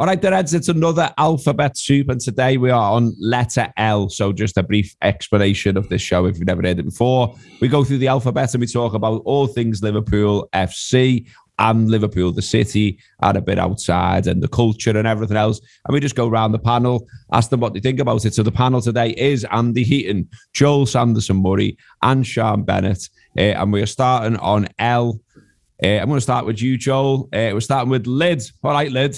All right, the Reds, it's another alphabet soup, and today we are on letter L. So just a brief explanation of this show if you've never heard it before. We go through the alphabet and we talk about all things Liverpool FC and Liverpool, the city, and a bit outside and the culture and everything else. And we just go around the panel, ask them what they think about it. So the panel today is Andy Heaton, Joel Sanderson-Murray, and Sean Bennett. And we are starting on L. I'm going to start with you, Joel. We're starting with Lyd. All right, Lyd.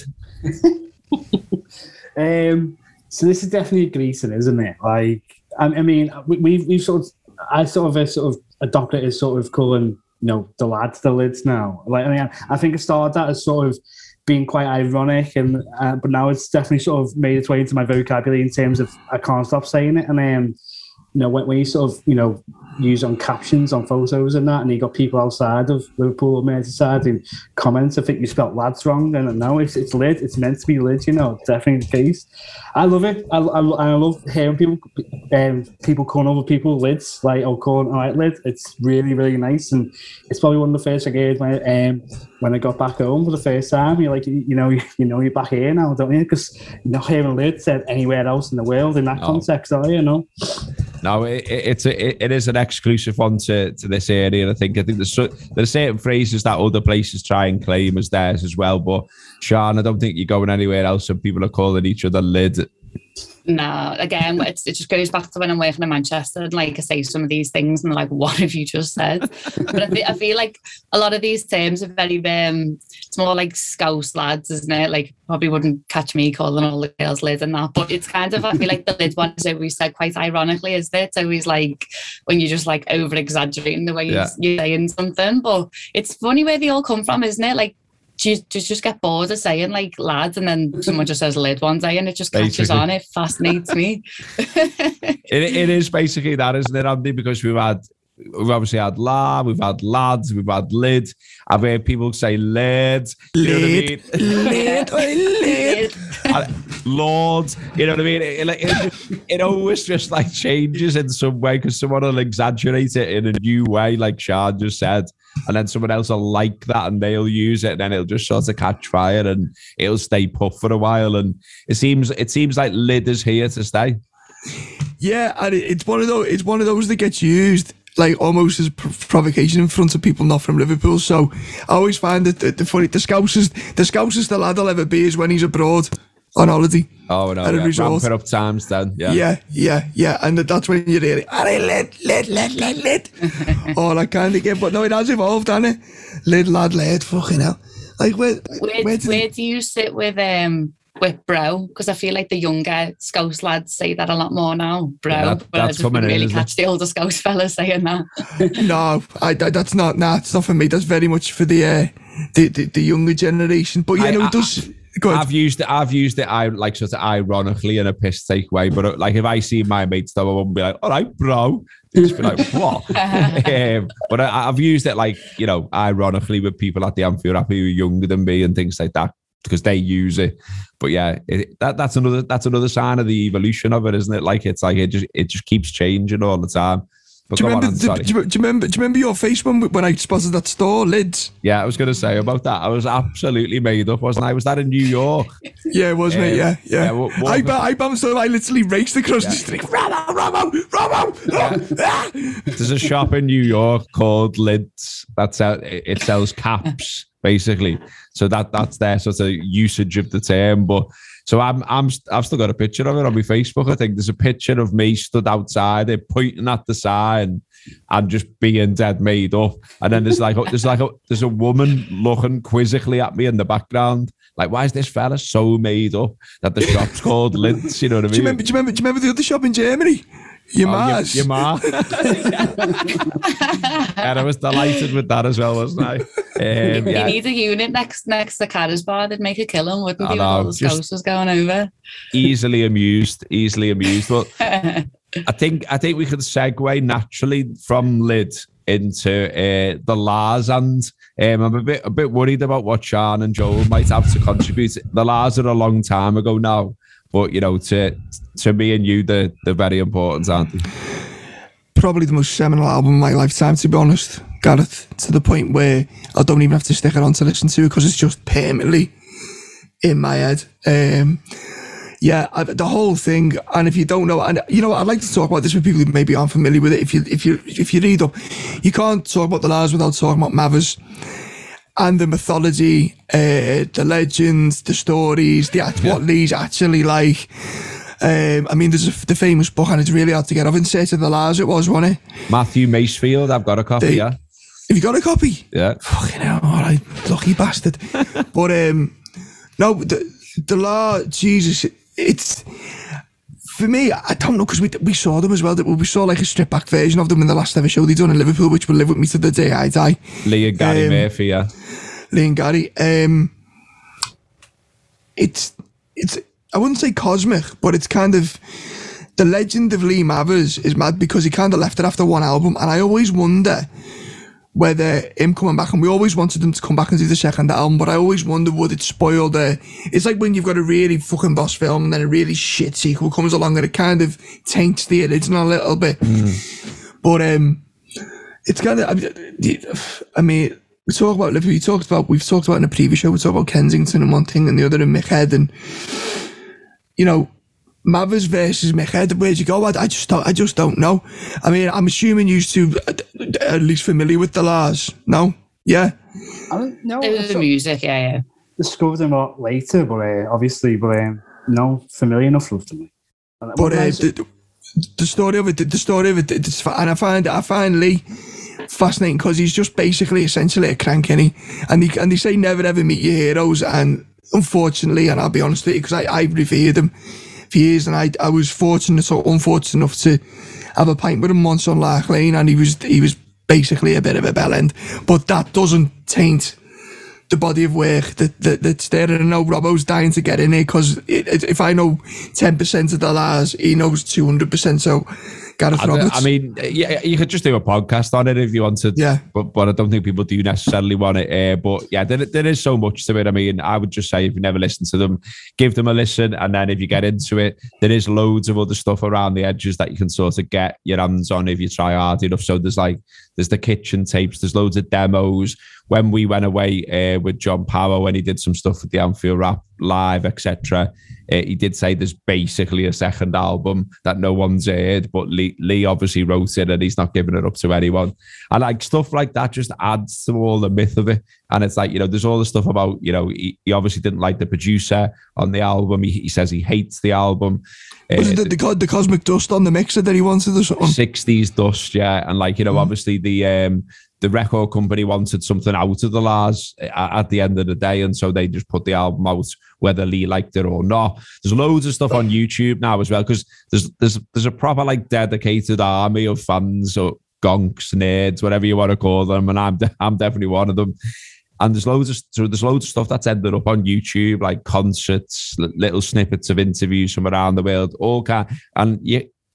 So this is definitely Greece, isn't it? Like, I mean, we've sort of adopted it as sort of calling, the lads the Lyds now. Like, I mean, I think it started that as sort of being quite ironic, and but now it's definitely sort of made its way into my vocabulary in terms of I can't stop saying it. And when you sort of use on captions on photos and that, and you got people outside of Liverpool or Merseyside in comments, I think you spelt lads wrong. And no, it's Lyd. It's meant to be Lyd. Definitely the case. I love it. I love hearing people calling other people Lyds, like calling all right Lyd. It's really, really nice, and it's probably one of the first I heard when I got back home for the first time. You're like, you're back here now, don't you? Because you're not hearing Lyd said anywhere else in the world in that context, are you? No, it is an exclusive one to this area. I think there's certain phrases that other places try and claim as theirs as well. But Sean, I don't think you're going anywhere else and people are calling each other Lyd. No, again, it just goes back to when I'm working in Manchester and I say some of these things and like, what have you just said? But I feel like a lot of these terms are very, it's more like Scouse lads, isn't it? Like, probably wouldn't catch me calling all the girls Lyd and that, but it's kind of, I feel like the Lyd one is always said quite ironically, isn't it? It's always like when you're just like over exaggerating the way you're saying something, but it's funny where they all come from, isn't it? Like, you just get bored of saying like lads, and then someone just says Lyd one day and it just catches on. It fascinates me. it is basically that, isn't it, Andy? Because we've obviously had we've had lads, we've had Lyd. I've heard people say Lyd, Lyd, Lord, you know what I mean? It always just like changes in some way because someone will exaggerate it in a new way, like Sean just said. And then someone else will like that and they'll use it, and then it'll just sort of catch fire and it'll stay put for a while. And it seems like Lyd is here to stay. Yeah, and it's one of those that gets used like almost as provocation in front of people not from Liverpool. So I always find that the Scousest the lad will ever be is when he's abroad on holiday. Oh no, ramp it up times then. Yeah. And that's when you're really, Lyd. All that kind of game. But no, it has evolved, hasn't it? Lyd, fucking hell. Like, where do you sit with bro? Because I feel like the younger Scouse lads say that a lot more now, bro. Yeah, but I just didn't really catch the older Scouse fellas saying that. No, that's not. Nah, it's not for me. That's very much for the younger generation. But yeah, it does. I've used it. I like sort of ironically in a piss take way, but like if I see my mates, though, I wouldn't be like, "All right, bro." Just be like, "What?" But I've used it like ironically with people at the Anfield who are younger than me and things like that because they use it. But yeah, that's another sign of the evolution of it, isn't it? Like it just keeps changing all the time. But do you remember your face when I spotted that store, Lyds? Yeah, I was going to say about that. I was absolutely made up, wasn't I? Was that in New York? Yeah, it was, mate. Yeah. I bounced over. I literally raced across the street. Romo! Yeah. There's a shop in New York called Lyds. It sells caps, basically. So that's their sort of usage of the term, but. So I've still got a picture of it on my Facebook. I think there's a picture of me stood outside it, pointing at the sign and just being dead made up. And then there's a woman looking quizzically at me in the background. Like, why is this fella so made up that the shop's called Lyds? You know what I mean? Do you remember the other shop in Germany? Your Mars. Your Ma. And I was delighted with that as well, wasn't I? You need a unit next to Carisbar. They'd make a killing, wouldn't they? With all the Scousers going over. Easily amused. Well, I think we could segue naturally from Lyd into the Lars, and I'm a bit worried about what Sean and Joel might have to contribute. The Lars are a long time ago now. But, to me and you, they're very important, aren't they? Probably the most seminal album of my lifetime, to be honest, Gareth, to the point where I don't even have to stick it on to listen to it because it's just permanently in my head. The whole thing. And if you don't know, and you know, I'd like to talk about this with people who maybe aren't familiar with it. If you read up, you can't talk about the La's without talking about Mathers and the mythology, the legends, the stories, what Lee's actually like. I mean, there's the famous book, and it's really hard to get off. In Search of the La's, it was, wasn't it? Matthew Macefield, I've got a copy, yeah. Have you got a copy? Yeah. Fucking hell, all right, lucky bastard. But, no, the law, Jesus, it's... For me, I don't know, because we saw them as well. We saw like a stripped back version of them in the last ever show they done in Liverpool, which will live with me to the day I die. Lee and Gary Murphy, yeah. Lee and Gary. It's I wouldn't say cosmic, but it's kind of the legend of Lee Mathers is mad because he kind of left it after one album, and I always wonder whether him coming back, and we always wanted him to come back and do the second album, but I always wonder would it spoil it's like when you've got a really fucking boss film and then a really shit sequel comes along and it kind of taints the original a little bit. But it's kind of, I mean, we talk about Liverpool, we've talked about in a previous show, we talked about Kensington and one thing and the other and Mick Head, and you know, Mathers versus Mick Head, where'd you go? I just don't know. I mean, I'm assuming you two at least familiar with the La's. No? Yeah? I don't know. The music, yeah. Discovered them a lot later, but obviously, no, familiar enough to me. But the story of it, and I find Lee fascinating because he's just basically essentially a crank, innit? And they say never ever meet your heroes, and unfortunately, and I'll be honest with you, because I revered him for years, and I was fortunate or unfortunate enough to have a pint with him once on Lark Lane, and he was basically a bit of a bellend, but that doesn't taint the body of work that's there. And I know Robbo's dying to get in here because if I know 10% of the La's, he knows 200%. So Gareth Roberts. I mean, yeah, you could just do a podcast on it if you wanted. Yeah. But I don't think people do necessarily want it. But yeah, there is so much to it. I mean, I would just say if you never listen to them, give them a listen. And then if you get into it, there is loads of other stuff around the edges that you can sort of get your hands on if you try hard enough. So there's the kitchen tapes, there's loads of demos. When we went away with John Power, when he did some stuff with the Anfield Rap Live, etc., he did say there's basically a second album that no one's heard, but Lee obviously wrote it and he's not giving it up to anyone. And like stuff like that just adds to all the myth of it. And it's like, you know, there's all the stuff about, you know, he obviously didn't like the producer on the album. He says he hates the album. Was it the Cosmic Dust on the mixer that he wanted or something? 60s Dust, yeah. And like, you know, obviously the record company wanted something out of the La's at the end of the day, and so they just put the album out whether Lee liked it or not. There's loads of stuff on YouTube now as well, because there's a proper like dedicated army of fans or gonks, nerds, whatever you want to call them, and I'm definitely one of them. And there's loads of stuff that's ended up on YouTube, like concerts, little snippets of interviews from around the world, all kind. And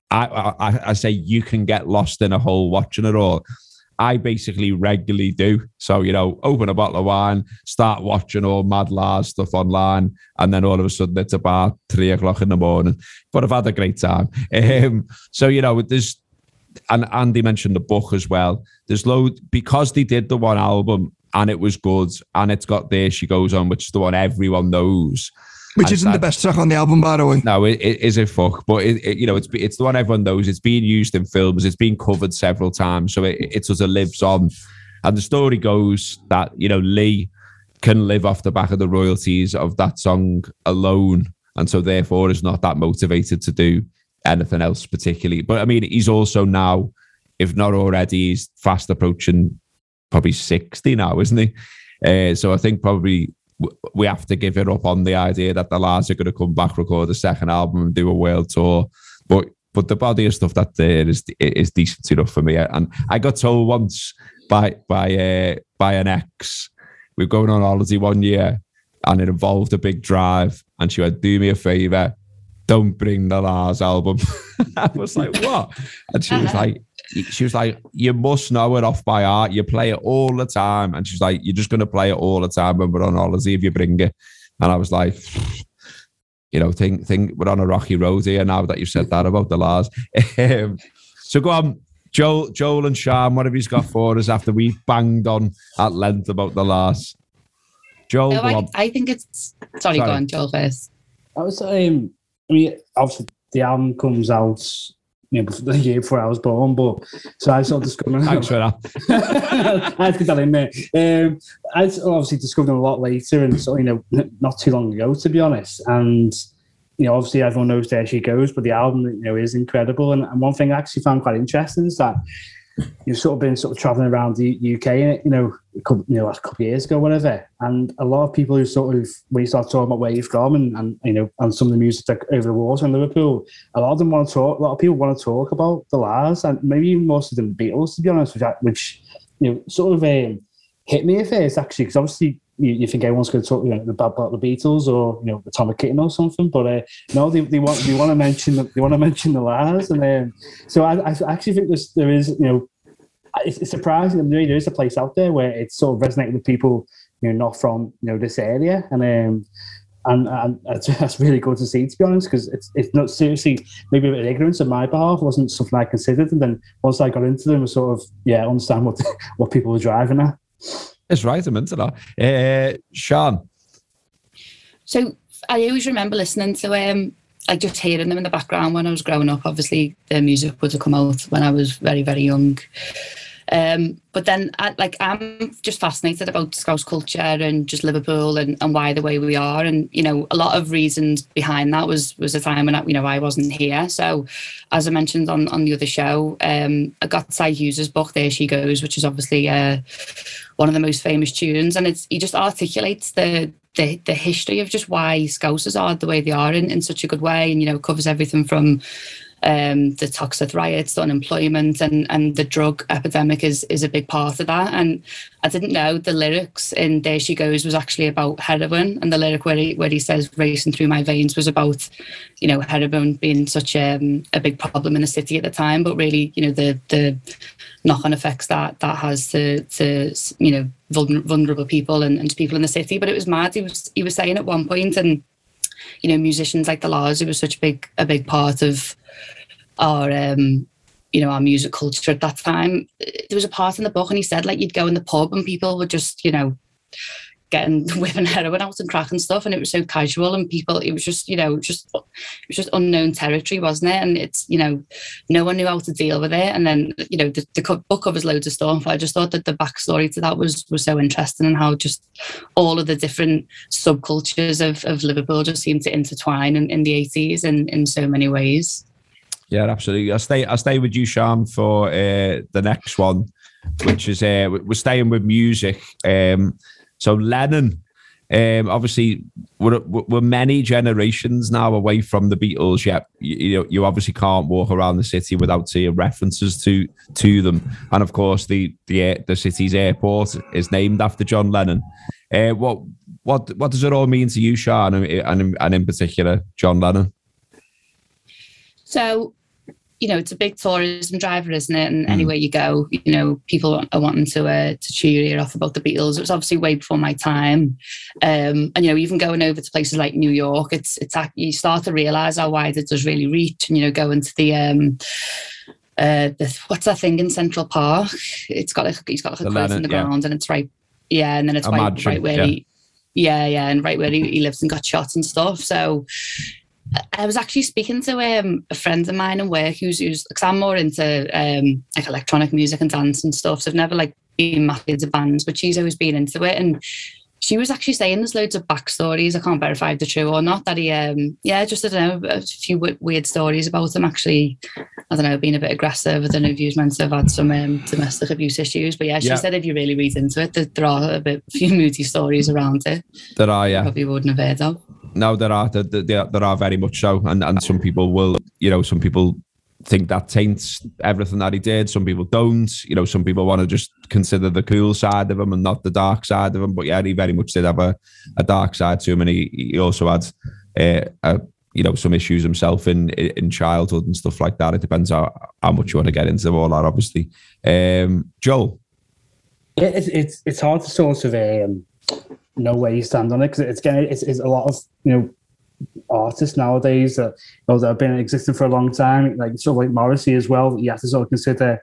I say you can get lost in a hole watching it all. I basically regularly do. So, you know, open a bottle of wine, start watching all Mad La's stuff online, and then all of a sudden it's about 3 o'clock in the morning. But I've had a great time. So, you know, and Andy mentioned the book as well. There's because they did the one album and it was good, and it's got There She Goes On, which is the one everyone knows. Which isn't the best track on the album, by the way. No, it is a fuck, but you know, it's the one everyone knows. It's being used in films. It's been covered several times, so it sort of lives on. And the story goes that, you know, Lee can live off the back of the royalties of that song alone, and so therefore is not that motivated to do anything else particularly. But I mean, he's also now, if not already, he's fast approaching probably 60 now, isn't he? So I think probably we have to give it up on the idea that the La's are going to come back, record a second album and do a world tour. But the body of stuff that's there is decent enough for me. And I got told once by an ex, we were going on holiday one year and it involved a big drive, and she went, do me a favour, don't bring the La's album. I was like, what? And she was like, you must know it off by heart. You play it all the time. And she's like, you're just going to play it all the time when we're on holiday if you bring it. And I was like, you know, think we're on a rocky road here now that you've said that about the La's. So go on, Joel and Sean, what have you got for us after we've banged on at length about the La's? Joel, No, go on. I think it's... Sorry, go on, Joel first. I was I mean, obviously the album comes out, the year before I was born, but so I sort of discovered. Thanks for that. I had to get that in there. I obviously discovered them a lot later, and so not too long ago, to be honest. And obviously everyone knows There She Goes, but the album is incredible. And one thing I actually found quite interesting is that you've sort of been traveling around the UK, last couple of years ago, whatever. And a lot of people who when you start talking about where you're from and some of the music that over the water in Liverpool, a lot of people want to talk about the La's, and maybe even most of the Beatles, to be honest, which hit me at first, actually, because obviously you think everyone's going to talk about the Beatles or Atomic Kitten or something, but no, they want to mention the La's, and so I actually think there is it's surprising. There is a place out there where it's sort of resonating with people not from this area, and that's really good to see, to be honest, because it's not seriously maybe a bit of ignorance on my behalf. It wasn't something I considered, and then once I got into them, I sort of understand what people were driving at. That's right, I'm into that. Sean? So I always remember listening to just hearing them in the background when I was growing up. Obviously, their music would have come out when I was very, very young. But then I'm just fascinated about Scouse culture and just Liverpool and why the way we are. And, a lot of reasons behind that was a time when, I wasn't here. So as I mentioned on the other show, I got Cy Hughes's book, There She Goes, which is obviously one of the most famous tunes. And he just articulates the history of just why Scousers are the way they are in such a good way. And, covers everything from the toxic riots, the unemployment, and the drug epidemic is a big part of that. And I didn't know the lyrics in There She Goes was actually about heroin, and the lyric where he says racing through my veins was about heroin being such a big problem in the city at the time, but really the knock-on effects that has to vulnerable people and people in the city. But it was mad. He was saying at one point, and musicians like the La's, it was such a big part of our our music culture at that time. There was a part in the book, and he said you'd go in the pub and people were just whipping heroin out and cracking stuff, and it was so casual, and people, it was just unknown territory, wasn't it? And it's no one knew how to deal with it. And then the book covers loads of stuff. I just thought that the backstory to that was so interesting, and how just all of the different subcultures of Liverpool just seemed to intertwine in the 80s in so many ways. Yeah, absolutely. I'll stay with you, Sean, for the next one, which is we're staying with music. So Lennon, obviously, we're many generations now away from the Beatles. Yet you obviously can't walk around the city without seeing references to them. And of course, the city's airport is named after John Lennon. What does it all mean to you, Sean, and in particular, John Lennon? So, it's a big tourism driver, isn't it? And anywhere you go, people are wanting to cheer your ear off about the Beatles. It was obviously way before my time. And, even going over to places like New York, it's you start to realise how wide it does really reach. And, going to the what's that thing in Central Park? He's got like a quote in the ground, and it's right. Yeah, and then it's right where he... Yeah, and right where he lives and got shot and stuff. So... I was actually speaking to a friend of mine in work who's because I'm more into electronic music and dance and stuff. So I've never been massive into bands, but she's always been into it. And she was actually saying there's loads of backstories. I can't verify if they're true or not. That he, just I don't know, a few weird stories about him. Actually, I don't know, being a bit aggressive. I don't know if he was meant to have had some domestic abuse issues. But she said if you really read into it, there are a few moody stories around it. There are, yeah. Probably wouldn't have heard of. No, there are very much so, and some people will, some people think that taints everything that he did. Some people don't. Some people want to just consider the cool side of him and not the dark side of him. But yeah, he very much did have a dark side to him, and he also had some issues himself in childhood and stuff like that. It depends how much you want to get into all that, obviously. Joel, yeah, it's hard to sort of know where you stand on it, because it's a lot of artists nowadays that have been existing for a long time, like Morrissey as well. You have to sort of consider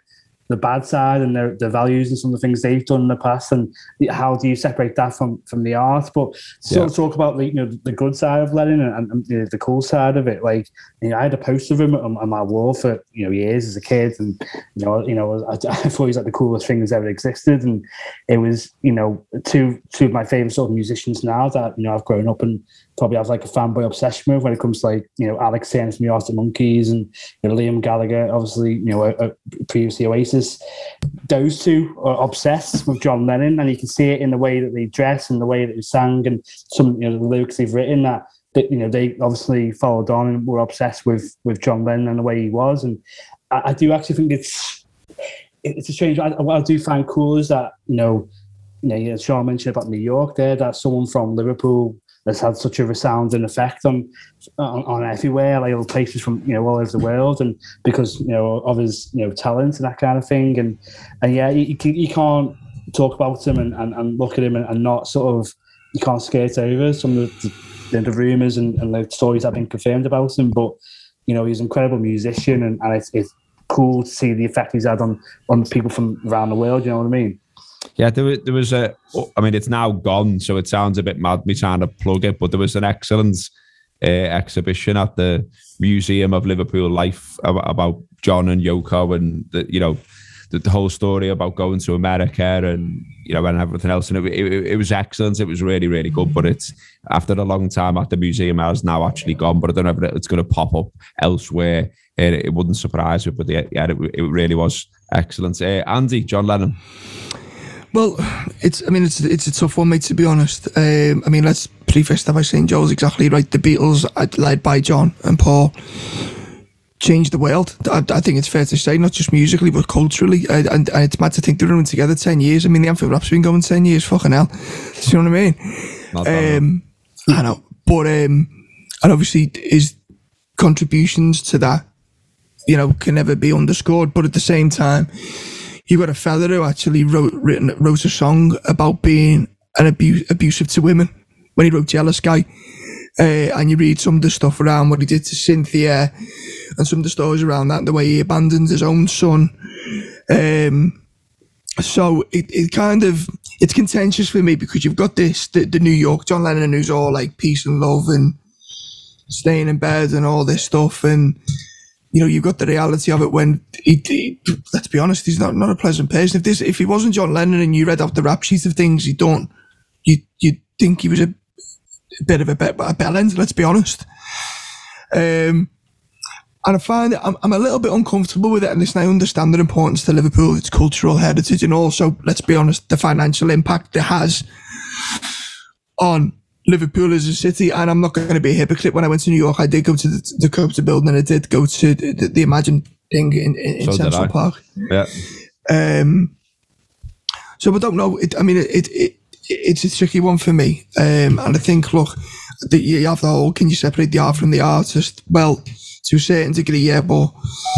the bad side and their values and some of the things they've done in the past, and how do you separate that from the art? But sort of talk about the good side of Lennon and the cool side of it. Like, I had a poster of him on my wall for years as a kid, and I thought he was like the coolest thing that's ever existed, and it was two of my favorite sort of musicians now that I've grown up and probably have like a fanboy obsession with when it comes to like Alex Turner from the Arctic Monkeys and Liam Gallagher, obviously previously Oasis. Those two are obsessed with John Lennon, and you can see it in the way that they dress and the way that they sang and some the lyrics they've written that they obviously followed on and were obsessed with John Lennon and the way he was. And I do actually think it's a strange. What I do find cool is that Sean mentioned about New York there, that someone from Liverpool that's had such a resounding effect on everywhere, like all places from all over the world, and because of his talent and that kind of thing, and yeah, you can't talk about him and look at him and not sort of, you can't skate over some of the rumours and the stories that have been confirmed about him. But he's an incredible musician, and it's cool to see the effect he's had on people from around the world. You know what I mean? Yeah, there was it's now gone, so it sounds a bit mad me trying to plug it, but there was an excellent exhibition at the Museum of Liverpool Life about John and Yoko, and the whole story about going to America and and everything else, and it was excellent. It was really, really good, but it's after a long time at the museum, it has now actually gone, but I don't know if it's going to pop up elsewhere. It wouldn't surprise me, but it really was excellent. Andy, John Lennon. Well, it's a tough one, mate, to be honest. Let's preface that by saying Joel's exactly right. The Beatles, led by John and Paul, changed the world. I think it's fair to say, not just musically, but culturally. And it's mad to think they're running together 10 years. The Anfield Rap's been going 10 years, fucking hell. Do you know what I mean? I know. But, and obviously his contributions to that, can never be underscored. But at the same time, you got a fella who actually wrote a song about being abusive to women when he wrote Jealous Guy. And you read some of the stuff around what he did to Cynthia and some of the stories around that, the way he abandoned his own son. So it's contentious for me, because you've got the New York John Lennon, who's all like peace and love and staying in bed and all this stuff, and you've got the reality of it when he let's be honest, he's not a pleasant person. If he wasn't John Lennon and you read out the rap sheet of things he'd done, you'd think he was a bit of a bellend, let's be honest. And I find that I'm a little bit uncomfortable with it, and listen, I understand the importance to Liverpool, its cultural heritage, and also, let's be honest, the financial impact it has on Liverpool as a city. And I'm not going to be a hypocrite. When I went to New York, I did go to the Coates building, and I did go to the Imagine thing in Central Park. Yeah. So I don't know. It's a tricky one for me. And I think, look, you have the whole, can you separate the art from the artist? Well, to a certain degree, yeah, but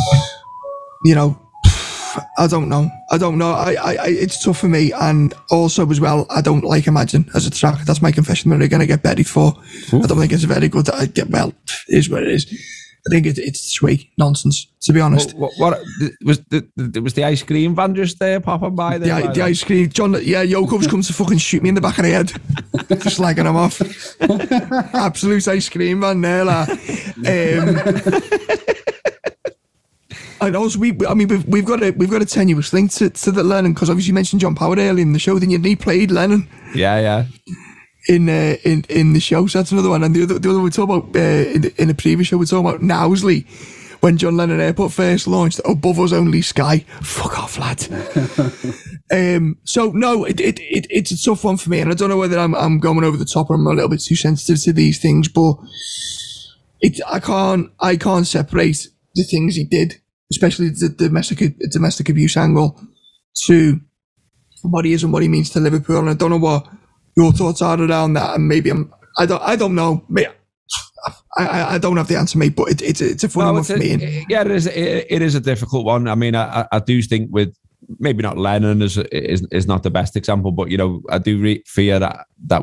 I don't know. It's tough for me, and also as well, I don't like Imagine as a track. That's my confession that they're going to get buried for. Ooh. I don't think it's a very good. It is what it is. I think it's sweet nonsense, to be honest. What was the ice cream van just there popping by there? The ice cream, John. Yeah, Yoko's come to fucking shoot me in the back of the head, just slagging him off. Absolute ice cream van there, like. And also, we've got a tenuous link to the Lennon, because obviously you mentioned John Powell earlier in the show. Then he played Lennon. Yeah. In the show, so that's another one. And the other we talk about in the previous show, we talk about Knowsley, when John Lennon Airport first launched. Above us only sky. Fuck off, lad. So no, it's a tough one for me, and I don't know whether I'm going over the top or I'm a little bit too sensitive to these things, but I can't separate the things he did, especially the domestic abuse angle, to what he is and what he means to Liverpool. And I don't know what your thoughts are around that, and maybe I don't know. I don't have the answer, mate. But it's a funny one for me. Yeah, it is a difficult one. I mean, I do think with maybe not Lennon is not the best example, but I do fear that we're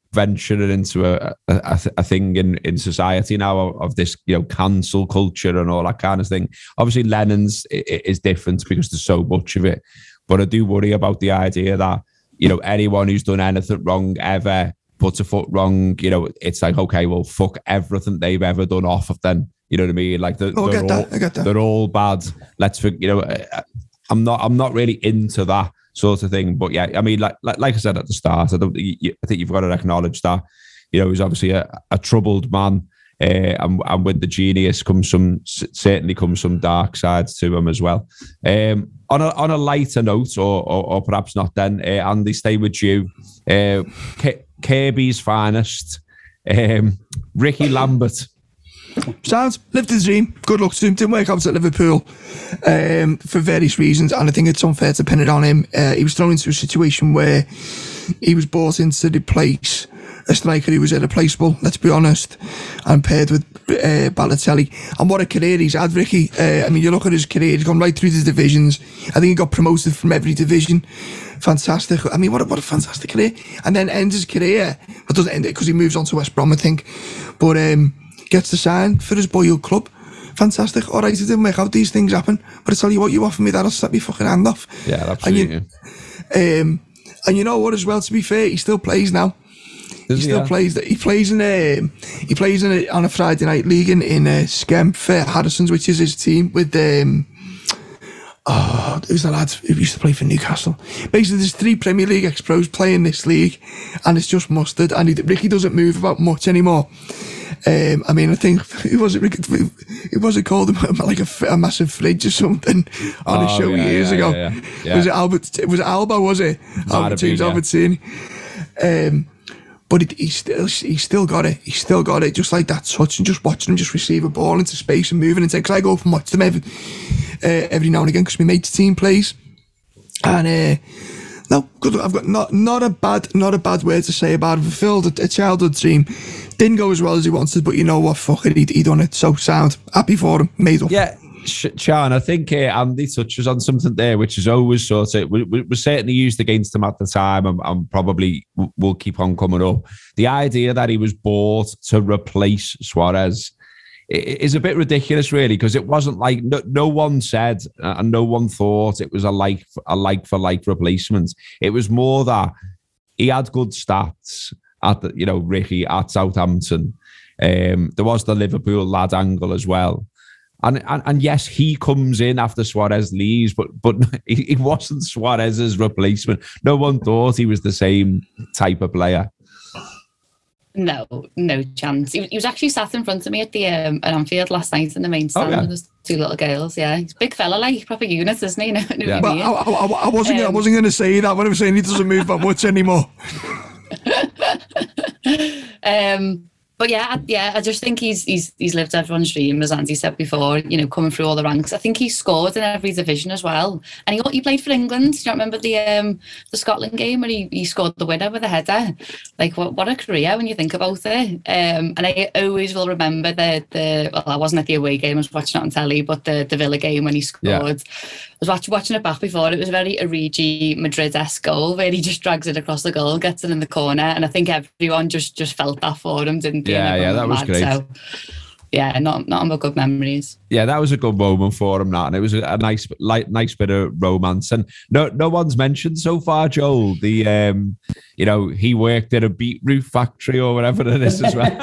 venturing into a thing in society now of this, cancel culture and all that kind of thing. Obviously, Lennon's is different because there's so much of it. But I do worry about the idea that, anyone who's done anything wrong ever puts a foot wrong, it's like, okay, well, fuck everything they've ever done off of them. You know what I mean? Like I get that. They're all bad. I'm not really into that sort of thing. But yeah, I mean, like I said at the start, I think you've got to acknowledge that, he's obviously a troubled man. And with the genius certainly comes some dark sides to him as well. On a lighter note, or perhaps not then, Andy, stay with you. Kirby's finest, Ricky Lambert. Sounds lived his dream. Good luck to him. Didn't work out at Liverpool for various reasons, and I think it's unfair to pin it on him. He was thrown into a situation where he was brought in to replace a striker who was irreplaceable, let's be honest, and paired with Balotelli. And what a career he's had, Ricky. I mean, you look at his career, he's gone right through the divisions. I think he got promoted from every division. Fantastic. I mean, what a fantastic career. And then ends his career, but doesn't end it because he moves on to West Brom, I think. But gets to sign for his boyhood club. Fantastic. All right, it didn't work out. These things happen. But I tell you what, you offer me that, I'll slap my fucking hand off. Yeah, absolutely. And you know what, as well, to be fair, he still plays now. He still plays. He plays on a Friday night league in Skemp for Harrison's, which is his team with who's the lad who used to play for Newcastle. Basically, there's 3 Premier League ex-pros playing this league, and it's just mustard. And Ricky doesn't move about much anymore. I mean, I think it was called like a massive fridge or something on a show years ago. Yeah. Was it Albert? Was it Alba? Was it Albertini? But he's still got it. He's still got it. Just like that touch, and just watching him just receive a ball into space and moving. And because I go up and watch them every now and again because my mate's team plays. And no, good. I've got not a bad word to say about it. Fulfilled a childhood dream. Didn't go as well as he wanted, but you know what? Fuck it, he done it. So sound. Happy for him. Made up. Yeah. Sean, I think Andy touches on something there, which is always sort of was certainly used against him at the time, and probably will keep on coming up. The idea that he was bought to replace Suarez is a bit ridiculous, really, because it wasn't like no one said and no one thought it was a like for like replacement. It was more that he had good stats at Ricky at Southampton. There was the Liverpool lad angle as well. And yes, he comes in after Suarez leaves, but he wasn't Suarez's replacement. No one thought he was the same type of player. No chance. He was actually sat in front of me at the at Anfield last night in the main stand. There was 2 little girls. Yeah, he's a big fella, like proper unit, isn't he? Yeah. But I wasn't going to say that when I was saying he doesn't move that much anymore. But yeah, I just think he's lived everyone's dream, as Andy said before, coming through all the ranks. I think he scored in every division as well. And he played for England. Do you remember the Scotland game where he scored the winner with a header? Like, what a career when you think about it. And I always will remember I wasn't at the away game, I was watching it on telly, but the Villa game when he scored. Yeah. I was watching it back before. It was a very Origi Madrid-esque goal where he just drags it across the goal, gets it in the corner, and I think everyone just felt that for him, didn't they? Yeah, that was great. So, yeah, not but good memories. Yeah, that was a good moment for him, and it was a nice bit of romance. And no one's mentioned so far, Joel, the he worked at a beetroot factory or whatever it is as well.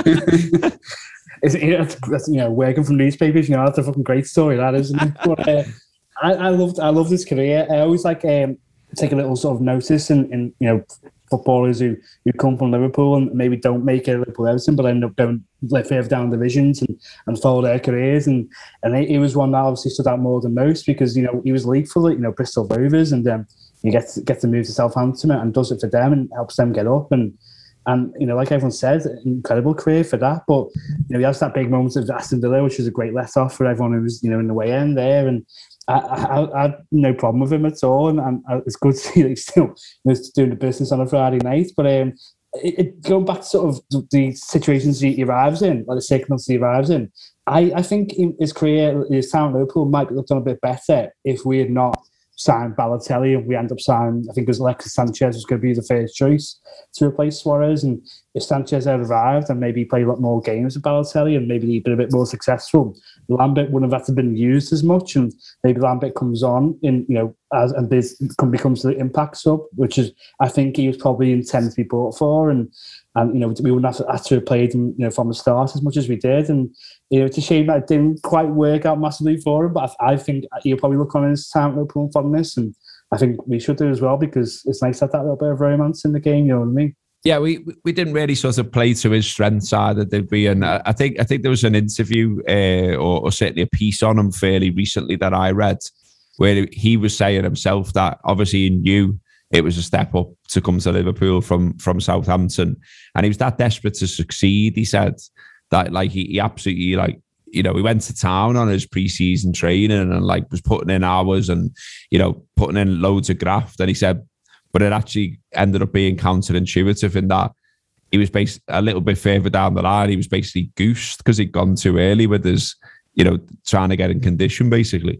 It's working from newspapers, that's a fucking great story, that, isn't it? But, I loved his career. I always take a little sort of notice in footballers who come from Liverpool and maybe don't make it Liverpool Everton, but end up going further down divisions and follow their careers. And he was one that obviously stood out more than most because he was league for Bristol Rovers, and he gets to move to Southampton and does it for them and helps them get up and like everyone said, incredible career for that. But he has that big moment of Aston Villa, which was a great let off for everyone who was in the way end there. And I had no problem with him at all, and it's good to see that he's still doing the business on a Friday night. But going back to sort of the situations he arrives in, like the circumstances he arrives in, I think his career, his time at Liverpool might be done a bit better if we had not sign Balotelli, and we end up signing, I think it was Alexis Sanchez was going to be the first choice to replace Suarez. And if Sanchez had arrived and maybe played a lot more games with Balotelli and maybe he'd been a bit more successful, Lambert wouldn't have had to been used as much. And maybe Lambert comes on in, becomes the impact sub, which is, I think he was probably intended to be bought for. And we wouldn't have to have played him, from the start as much as we did. And it's a shame that it didn't quite work out massively for him. But I think he'll probably look on his time at Liverpool and fondness, and I think we should do as well, because it's nice to have that little bit of romance in the game. You know what I mean? Yeah, we didn't really sort of play to his strengths either, did we? And I think there was an interview or certainly a piece on him fairly recently that I read, where he was saying himself that obviously he knew it was a step up to come to Liverpool from Southampton, and he was that desperate to succeed. He said that he absolutely he went to town on his pre-season training and was putting in hours and putting in loads of graft. And he said, but it actually ended up being counterintuitive in that he was a little bit further down the line. He was basically goosed because he'd gone too early with his, trying to get in condition, basically.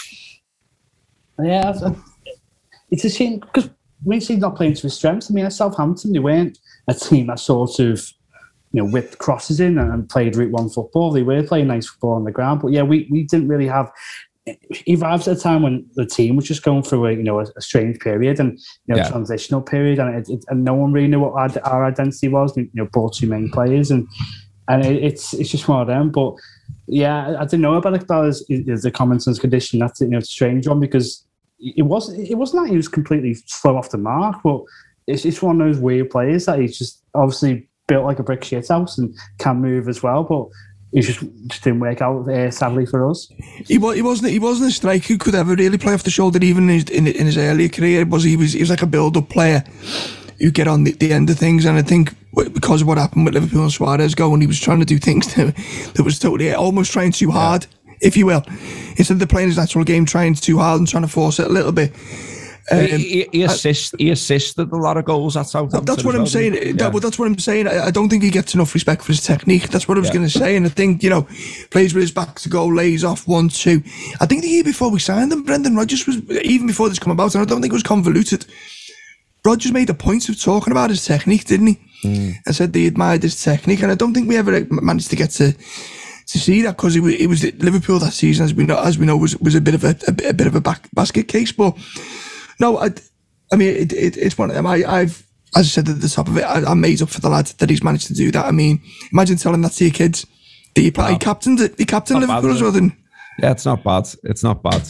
Yeah, it's a shame because when he's not playing to his strengths, I mean, at Southampton, they weren't a team that sort of, whipped crosses in and played Route 1 football. They were playing nice football on the ground. But yeah, we didn't really have... He arrived at a time when the team was just going through a strange period and transitional period, and no one really knew what our identity was. Brought too many players, and it's just one of them. But yeah, I didn't know about the comments on his condition. That's a strange one, because it wasn't that he was completely slow off the mark, but it's one of those weird players that he's just obviously built like a brick shit house and can move as well, but it just didn't work out, sadly, for us. He wasn't a striker who could ever really play off the shoulder, even in his earlier career. He was like a build-up player who get on the end of things. And I think because of what happened with Liverpool and Suarez going, he was trying to do things that was totally almost trying too hard, if you will. Instead of playing his natural game, trying too hard and trying to force it a little bit. He assisted a lot of goals at Southampton. That's what I'm saying. That's what I'm saying. I don't think he gets enough respect for his technique. That's what I was going to say. And I think, plays with his back to goal, lays off 1-2. I think the year before we signed him, Brendan Rodgers was, even before this come about, and I don't think it was convoluted, Rodgers made a point of talking about his technique, didn't he? And said they admired his technique. And I don't think we ever managed to get to see that, because it was Liverpool that season, as we know, was a bit of a basket case. But no, I mean, it's one of them. I've, as I said at the top of it, I'm made up for the lad that he's managed to do that. I mean, imagine telling that to your kids. He captained Liverpool as well, then. Yeah, it's not bad. It's not bad.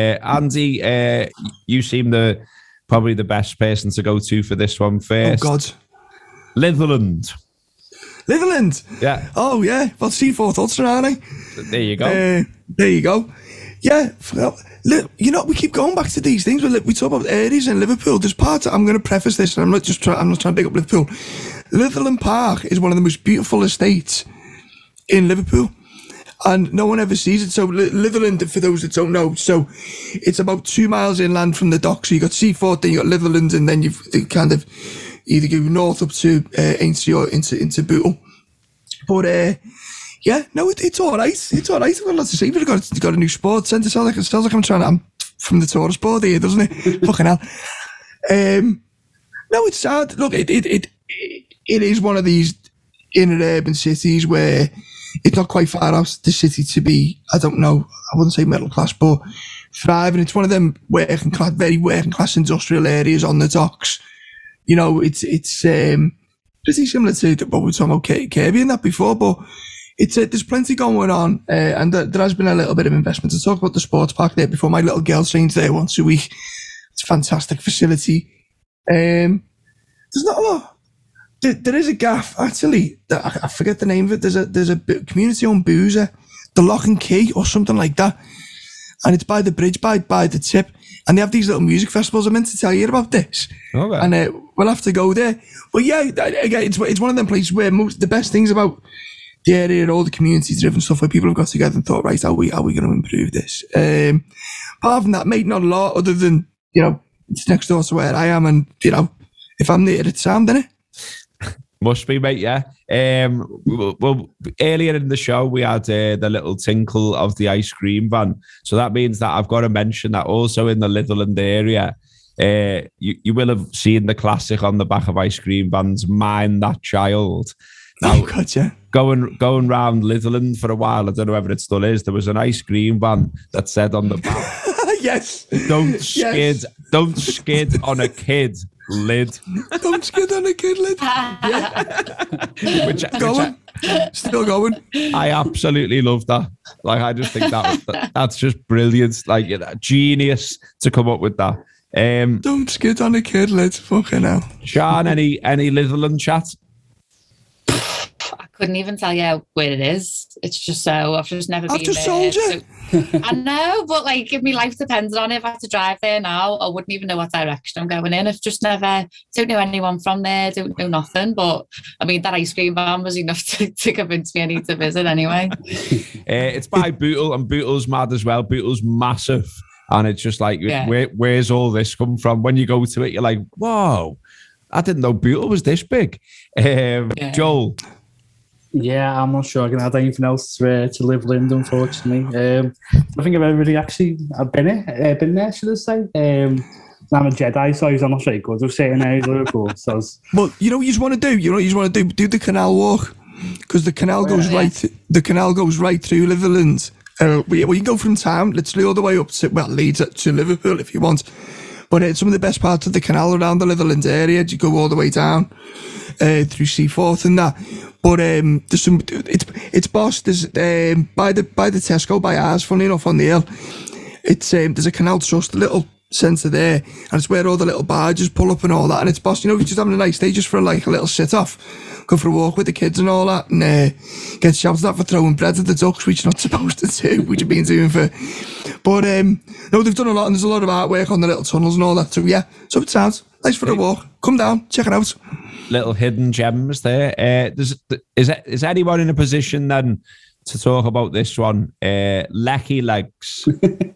Andy, you seem probably the best person to go to for this one first. Oh, God. Litherland. Yeah. Oh, yeah. Well, C4 thoughts, aren't I? There you go. There you go. Yeah. Look, we keep going back to these things. We talk about areas in Liverpool. There's parts, I'm going to preface this, and I'm not trying to pick up Liverpool. Litherland Park is one of the most beautiful estates in Liverpool, and no one ever sees it. So Litherland, for those that don't know, so it's about 2 miles inland from the dock. So you got Seaford, then you got Litherland, and then you've kind of either go north up to Aintree or into Bootle. But yeah, no, it's all right. It's all right. I've got lots to say. We've got a new sports centre. Sounds like I'm from the tourist board here, doesn't it? Fucking hell. No, it's sad. Look, it is one of these inner urban cities where it's not quite far out the city to be, I don't know, I wouldn't say middle class, but thriving. It's one of them very working class industrial areas on the docks. It's pretty similar to what we were talking about Kirby and that before, but there's plenty going on, and there has been a little bit of investment. To talk about the sports park there before, my little girl trains there once a week. It's a fantastic facility. There's not a lot. There is a gaff, actually, that I forget the name of it. There's a community-owned boozer, the Lock and Key or something like that, and it's by the bridge, by the tip, and they have these little music festivals. I meant to tell you about this, okay. And we'll have to go there. But yeah, again, it's one of them places where the best things about the area and all the community-driven stuff where people have got together and thought, right, how are we going to improve this? Apart from that, mate, not a lot other than, it's next door to where I am, and, if I'm near it, it's Sam, isn't it? Must be, mate, yeah. Well, earlier in the show, we had the little tinkle of the ice cream van. So that means that I've got to mention that also in the Litherland area, you will have seen the classic on the back of ice cream vans, Mind That Child. Now, Oh, God, yeah. going round Litherland for a while, I don't know whether it still is, there was an ice cream van that said on the back, Yes. don't skid on a kid lid. Don't skid on a kid lid. Which Going. Still going. I absolutely love that. Like, I just think that's just brilliant. Like, genius to come up with that. Don't skid on a kid lid. Fucking hell. Sean, any Litherland chat? I couldn't even tell you where it is. It's just so I've just never been there. I've just sold you. So, I know, but like if my life depended on it, if I had to drive there now, I wouldn't even know what direction I'm going in. I've just never don't know anyone from there, don't know nothing. But I mean that ice cream van was enough to convince me I need to visit anyway. It's by Bootle, and Bootle's mad as well. Bootle's massive. And it's just like, where's all this come from? When you go to it, you're like, whoa, I didn't know Bootle was this big. Joel. Yeah, I'm not sure I can add anything else to Litherland, unfortunately. I think I've already actually been there, should I say. I'm a Jedi, so I'm not very good with certain areas of Liverpool. So Well, you know what you want to do? You know what you want to do? Do the canal walk. Because the canal goes right through Litherland. We can go from town, literally all the way up to, Leeds to Liverpool if you want. But it's some of the best parts of the canal around the Litherland area. You go all the way down through Seaforth and that. But there's some. It's boss. There's by the Tesco by ours. Funny enough, on the hill, it's there's a canal trust, a little centre there, and it's where all the little barges pull up and all that. And it's boss. You know, just having a nice day just for like a little sit off, go for a walk with the kids and all that, and get shouted at for throwing bread at the ducks, which you're not supposed to do, which you've been doing for. But no, they've done a lot, and there's a lot of artwork on the little tunnels and all that. So yeah, so it sounds nice for a walk. Come down, check it out. Little hidden gems there. Is anyone in a position then to talk about this one? Lecky Legs.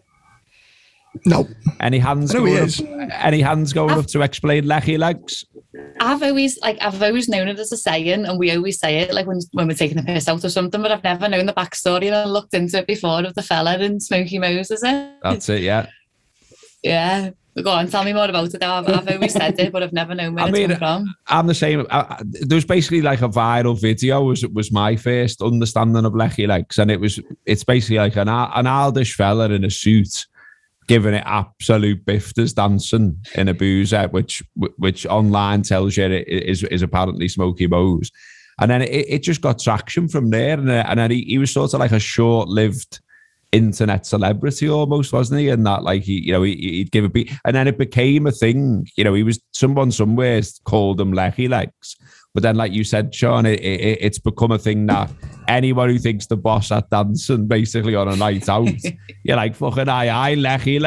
No. Any hands going up? Any hands going up to explain Lecky Legs? I've always known it as a saying, and we always say it like when we're taking a piss out or something. But I've never known the backstory, and I looked into it before of the fella in Smoky Mo's. Is it? That's it. Yeah. Yeah. Go on, tell me more about it. I've always said it, but I've never known where it's come from. I'm the same. There was basically like a viral video. Was my first understanding of Lecky Legs, and it's basically like an oldish fella in a suit giving it absolute bifters dancing in a boozer, which online tells you it is apparently Smoky Mo's, and then it just got traction from there, and then he was sort of like a short-lived internet celebrity almost, wasn't he? And that like he'd give a beat, and then it became a thing. You know, he was someone somewhere called him Lecky Legs, but then like you said, Sean, it's become a thing that anyone who thinks the boss at dancing basically on a night out, you're like fucking aye Lecky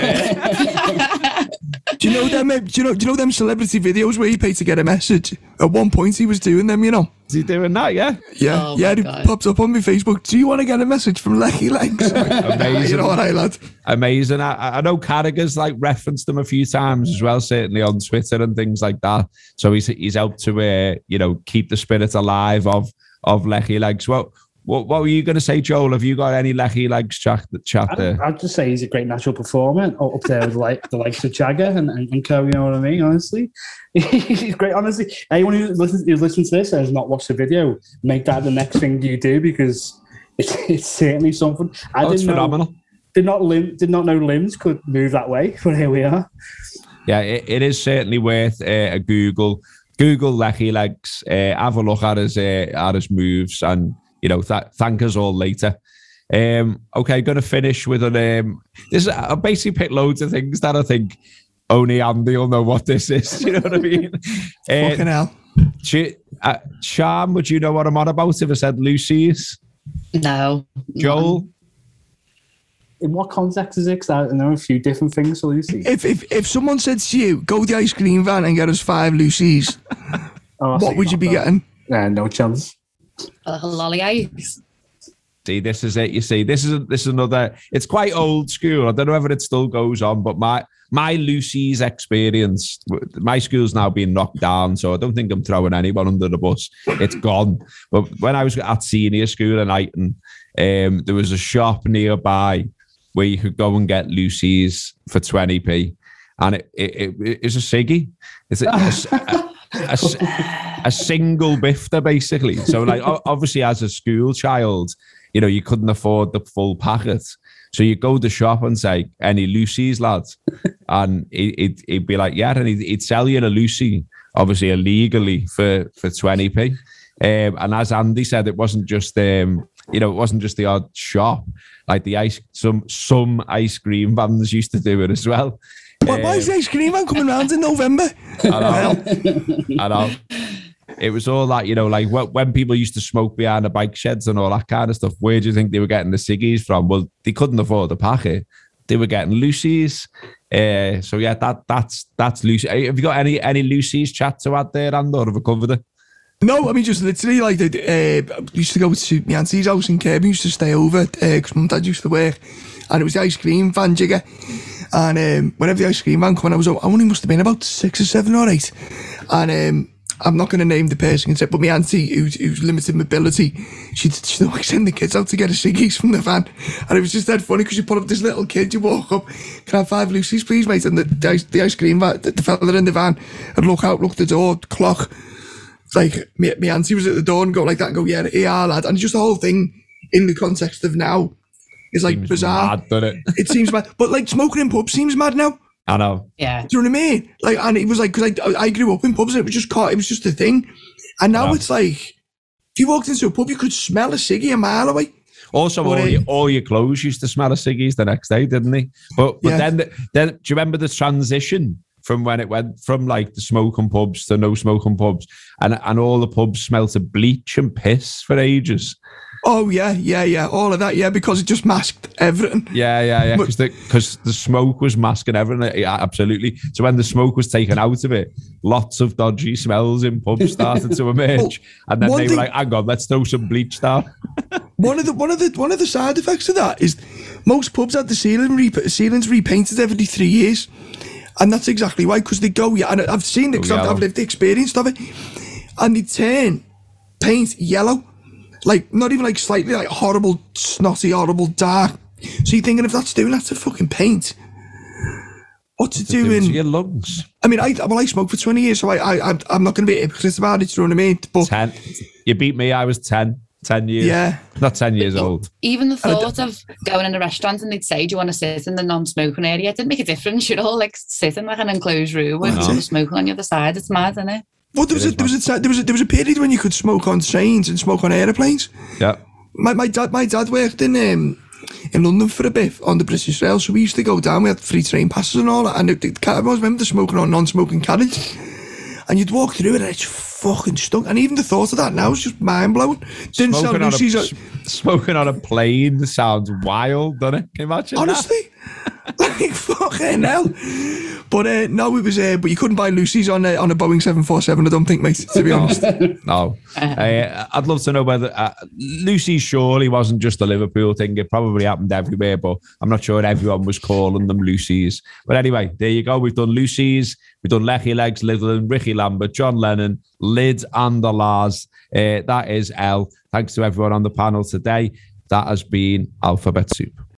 Legs. Do you know them? Do you know them celebrity videos where you pay to get a message? At one point, he was doing them. You know. Is he doing that? Yeah. Yeah. Oh yeah. It God. pops up on my Facebook. Do you want to get a message from Lecky Legs? Amazing. You know what, lad? Amazing. I know Carragher's like referenced them a few times as well, certainly on Twitter and things like that. So he's helped to keep the spirit alive of Lecky Legs. What were you going to say, Joel? Have you got any Lecky Legs chat there? I'd just say he's a great natural performer, up there with the likes of Jagger and co. You know what I mean? Honestly, he's great. Honestly, anyone who listens to this and has not watched the video, make that the next thing you do, because it's certainly something. It's phenomenal. Did not know limbs could move that way, but here we are. Yeah, it is certainly worth a Google. Google Lecky Legs. Have a look at his moves, and thank us all later. Okay, going to finish with I basically picked loads of things that I think only Andy will know what this is. You know what I mean? Fucking hell. Sham, would you know what I'm on about if I said Lucy's? No. Joel? In what context is it? Because I know a few different things for Lucy. If someone said to you, go the ice cream van and get us 5 Lucy's, what would you be getting? No chance. Lolly ice. See, this is it. You see, this is another. It's quite old school. I don't know whether it still goes on, but my Lucy's experience. My school's now being knocked down, so I don't think I'm throwing anyone under the bus. It's gone. But when I was at senior school in Eighton, there was a shop nearby where you could go and get Lucy's for 20p, and it's a ciggy. It's a single bifter, basically. So, like, obviously, as a school child, you know, you couldn't afford the full packet. So you go to the shop and say, any Lucy's, lads? And he'd be like, yeah, and he'd sell you a Lucy, obviously illegally, for 20p. And as Andy said, it wasn't just it wasn't just the odd shop. Like some ice cream vans used to do it as well. Why is the ice cream van coming round in November? I know. It was all that, you know, like when people used to smoke behind the bike sheds and all that kind of stuff. Where do you think they were getting the ciggies from? Well, they couldn't afford the packet. They were getting Lucy's. So yeah, that's Lucy. Have you got any Lucy's chat to add there, Andor? Have we covered it? No, I mean, just literally, like, used to go to my auntie's house in Kirby, used to stay over, because mum and dad used to work, and it was the ice cream van jigger, and whenever the ice cream van came, I only must have been about 6 or 7 or 8, and I'm not going to name the person, but my auntie, who's limited mobility, she'd always send the kids out to get a ciggies from the van, and it was just that funny, because you put up this little kid, you walk up, can I have 5 Lucy's, please, mate, and the ice cream van, the fella in the van, would look out, look the door, clock, like, my auntie was at the door and go like that and go, yeah, lad. And just the whole thing in the context of now is like seems bizarre. Mad, doesn't it? It seems mad. But like smoking in pubs seems mad now. I know. Yeah. Do you know what I mean? Like, and it was like, because I grew up in pubs and it was just a thing. And now it's like, if you walked into a pub, you could smell a ciggy a mile away. Also, all your clothes used to smell of ciggies the next day, didn't they? But yeah. then do you remember the transition from when it went from like the smoking pubs to no smoking pubs, and all the pubs smelt of bleach and piss for ages? Oh yeah, all of that, yeah, because it just masked everything. Yeah, because the smoke was masking everything. Yeah, absolutely. So when the smoke was taken out of it, lots of dodgy smells in pubs started to emerge, and then they were like, "Hang on, let's throw some bleach down." One of the side effects of that is most pubs had the ceilings repainted every 3 years. And that's exactly why, because they go, and I've seen it, because I've lived the experience of it, and they turn paint yellow, like not even like slightly, like horrible, snotty, horrible dark. So you're thinking, if that's doing that to fucking paint, what's it doing? To your lungs. I mean, I smoked for 20 years, so I'm not going to be a hypocrite about it, you know what I mean? But 10. You beat me, I was 10 years. Yeah. Not 10 years old. Even the thought of going in a restaurant and they'd say, do you want to sit in the non-smoking area? It didn't make a difference. You'd all like sit in like an enclosed room with all the smoking on the other side. It's mad, isn't it? Well, there was a period when you could smoke on trains and smoke on aeroplanes. Yeah. My dad worked in London for a bit on the British Rail, so we used to go down. We had free train passes and all that, and I remember the smoking on non-smoking carriage, and you'd walk through it and it's fucking stunk. And even the thought of that now is just mind blowing. Smoking on a plane sounds wild, doesn't it? Can you imagine? Honestly, like fucking hell. But no, it was. But you couldn't buy Lucy's on a Boeing 747. I don't think, mate. To be honest, no. I'd love to know whether Lucy's surely wasn't just a Liverpool thing. It probably happened everywhere, but I'm not sure everyone was calling them Lucy's. But anyway, there you go. We've done Lucy's. We've done Lecky Legs, Little, Ricky Lambert, John Lennon, Lid, and the Lars. That is L. Thanks to everyone on the panel today. That has been Alphabet Soup.